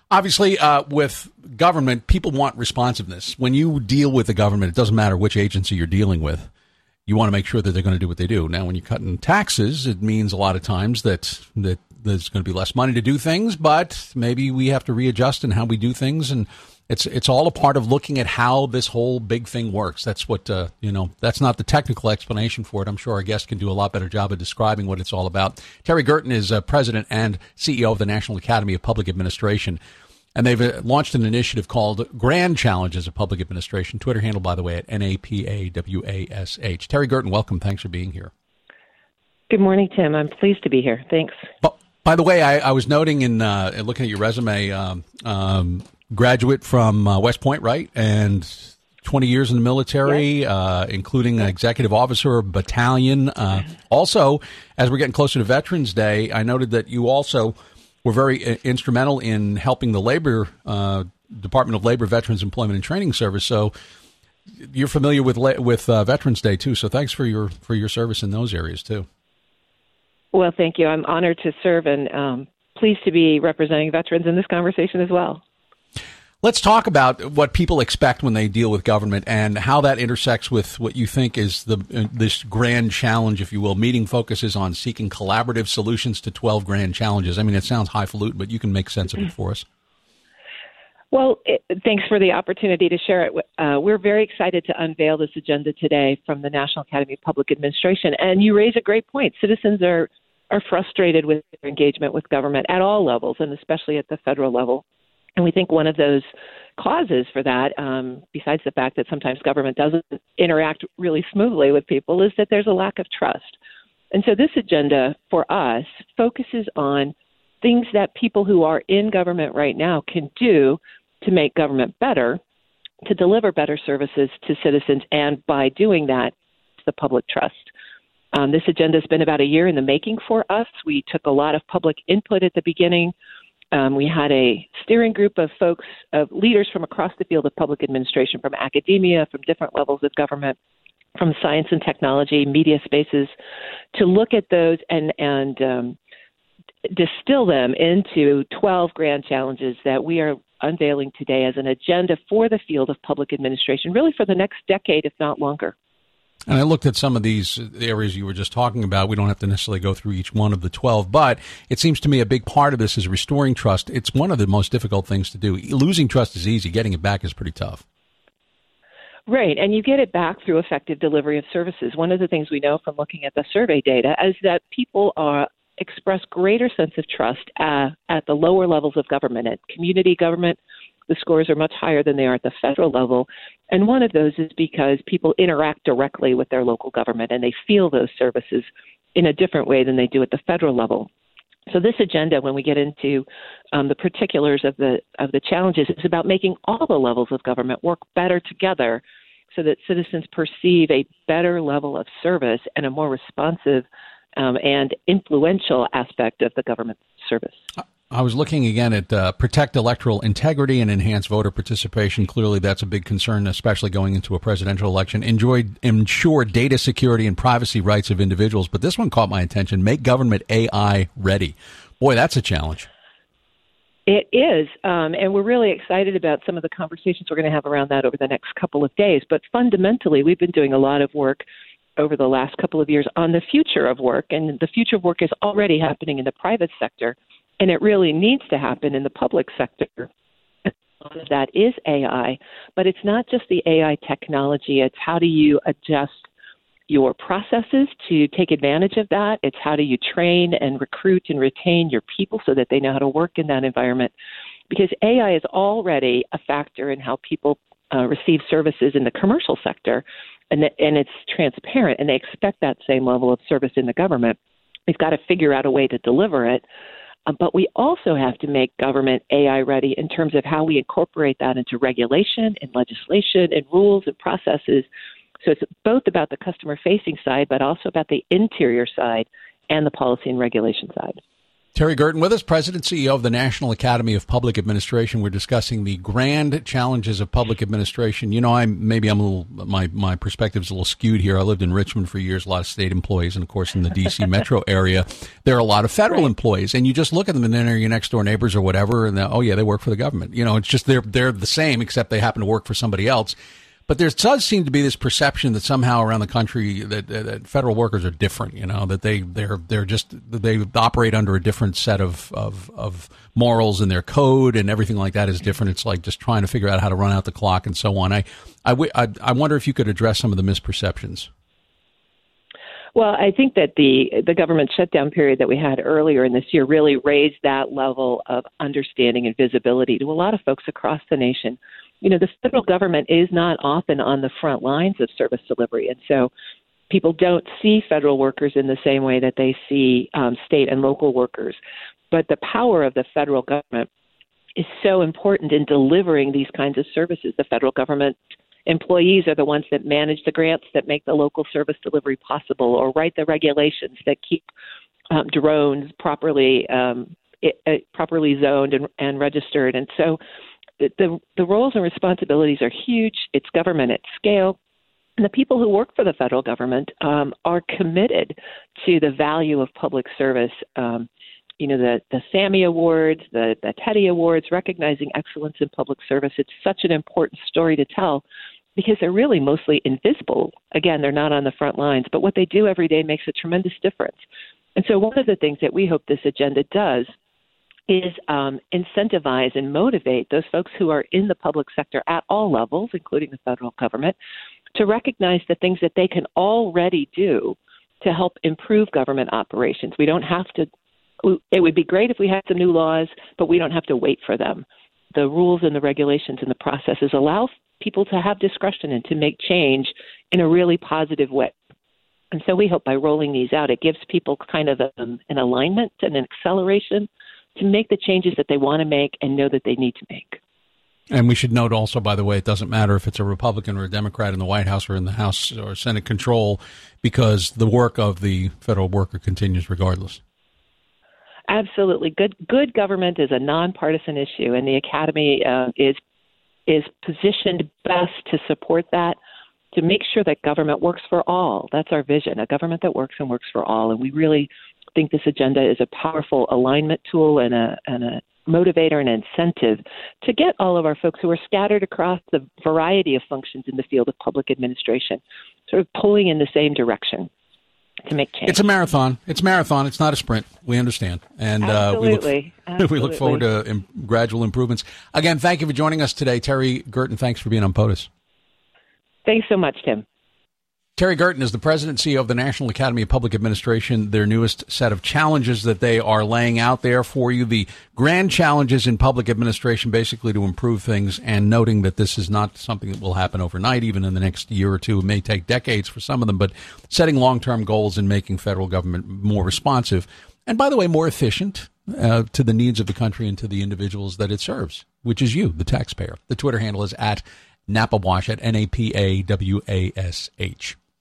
Obviously, with government, people want responsiveness. When you deal with the government, it doesn't matter which agency you're dealing with. You want to make sure that they're going to do what they do. Now, when you cut in taxes, it means a lot of times that there's going to be less money to do things, but maybe we have to readjust in how we do things. And it's all a part of looking at how this whole big thing works. That's what, that's not the technical explanation for it. I'm sure our guest can do a lot better job of describing what it's all about. Terry Gerton is president and CEO of the National Academy of Public Administration. And they've launched an initiative called Grand Challenges of Public Administration. Twitter handle, by the way, at NAPAWASH. Terry Gerton, welcome. Thanks for being here. Good morning, Tim. I'm pleased to be here. Thanks. By the way, I was noting in looking at your resume, graduate from West Point, right? And 20 years in the military, yes. Including an executive officer, a battalion. Also, as we're getting closer to Veterans Day, I noted that you also were very instrumental in helping the Department of Labor, Veterans Employment and Training Service. So you're familiar with Veterans Day too. So thanks for your service in those areas too. Well, thank you. I'm honored to serve and pleased to be representing veterans in this conversation as well. Let's talk about what people expect when they deal with government and how that intersects with what you think is this grand challenge, if you will. Meeting focuses on seeking collaborative solutions to 12 grand challenges. I mean, it sounds highfalutin, but you can make sense of it for us. Well, thanks for the opportunity to share it. We're very excited to unveil this agenda today from the National Academy of Public Administration. And you raise a great point. Citizens are frustrated with their engagement with government at all levels, and especially at the federal level. And we think one of those causes for that, besides the fact that sometimes government doesn't interact really smoothly with people, is that there's a lack of trust. And so this agenda for us focuses on things that people who are in government right now can do to make government better, to deliver better services to citizens, and by doing that, the public trust. This agenda has been about a year in the making for us. We took a lot of public input at the beginning. We had a steering group of folks, of leaders from across the field of public administration, from academia, from different levels of government, from science and technology, media spaces, to look at those and distill them into 12 grand challenges that we are unveiling today as an agenda for the field of public administration, really for the next decade, if not longer. And I looked at some of these areas you were just talking about. We don't have to necessarily go through each one of the 12, but it seems to me a big part of this is restoring trust. It's one of the most difficult things to do. Losing trust is easy. Getting it back is pretty tough. Right, and you get it back through effective delivery of services. One of the things we know from looking at the survey data is that people express greater sense of trust at the lower levels of government. At community government, the scores are much higher than they are at the federal level. And one of those is because people interact directly with their local government and they feel those services in a different way than they do at the federal level. So this agenda, when we get into the particulars of the challenges, is about making all the levels of government work better together so that citizens perceive a better level of service and a more responsive and influential aspect of the government service. I was looking again at protect electoral integrity and enhance voter participation. Clearly, that's a big concern, especially going into a presidential election. Ensure data security and privacy rights of individuals. But this one caught my attention. Make government AI ready. Boy, that's a challenge. It is, and we're really excited about some of the conversations we're going to have around that over the next couple of days. But fundamentally, we've been doing a lot of work over the last couple of years on the future of work, and the future of work is already happening in the private sector. And it really needs to happen in the public sector. A lot of that is AI, but it's not just the AI technology. It's how do you adjust your processes to take advantage of that. It's how do you train and recruit and retain your people so that they know how to work in that environment. Because AI is already a factor in how people receive services in the commercial sector, and it's transparent, and they expect that same level of service in the government. We've got to figure out a way to deliver it. But we also have to make government AI ready in terms of how we incorporate that into regulation and legislation and rules and processes. So it's both about the customer-facing side, but also about the interior side and the policy and regulation side. Terry Gerton with us, President and CEO of the National Academy of Public Administration. We're discussing the grand challenges of public administration. You know, my perspective's a little skewed here. I lived in Richmond for years, a lot of state employees, and of course in the D.C. metro area, there are a lot of federal employees, and you just look at them and then they're your next door neighbors or whatever, and they work for the government. You know, it's just they're the same, except they happen to work for somebody else. But there does seem to be this perception that somehow around the country that federal workers are different, you know, that they operate under a different set of morals, and their code and everything like that is different. It's like just trying to figure out how to run out the clock and so on. I wonder if you could address some of the misperceptions. Well, I think that the government shutdown period that we had earlier in this year really raised that level of understanding and visibility to a lot of folks across the nation. You know, the federal government is not often on the front lines of service delivery. And so people don't see federal workers in the same way that they see state and local workers. But the power of the federal government is so important in delivering these kinds of services. The federal government employees are the ones that manage the grants that make the local service delivery possible, or write the regulations that keep drones properly zoned and registered. And so the roles and responsibilities are huge. It's government at scale. And the people who work for the federal government are committed to the value of public service. The Sammy Awards, the Teddy Awards, recognizing excellence in public service. It's such an important story to tell because they're really mostly invisible. Again, they're not on the front lines, but what they do every day makes a tremendous difference. And so one of the things that we hope this agenda does is incentivize and motivate those folks who are in the public sector at all levels, including the federal government, to recognize the things that they can already do to help improve government operations. We don't have to. It would be great if we had some new laws, but we don't have to wait for them. The rules and the regulations and the processes allow people to have discretion and to make change in a really positive way. And so we hope by rolling these out, it gives people kind of an alignment and an acceleration to make the changes that they want to make and know that they need to make. And we should note also, by the way, it doesn't matter if it's a Republican or a Democrat in the White House or in the House or Senate control, because the work of the federal worker continues regardless. Absolutely. Good government is a nonpartisan issue, and the Academy is positioned best to support that, to make sure that government works for all. That's our vision, a government that works and works for all. And we really think this agenda is a powerful alignment tool and a motivator and incentive to get all of our folks who are scattered across the variety of functions in the field of public administration sort of pulling in the same direction to make change. It's a marathon. It's not a sprint. We understand. And Absolutely. We look forward to gradual improvements. Again, thank you for joining us today. Terry Gerton, thanks for being on POTUS. Thanks so much, Tim. Terry Gerton is the president and CEO of the National Academy of Public Administration, their newest set of challenges that they are laying out there for you, the grand challenges in public administration, basically to improve things, and noting that this is not something that will happen overnight, even in the next year or two. It may take decades for some of them, but setting long-term goals and making federal government more responsive, and by the way, more efficient to the needs of the country and to the individuals that it serves, which is you, the taxpayer. The Twitter handle is @NapaWash, @NapaWash.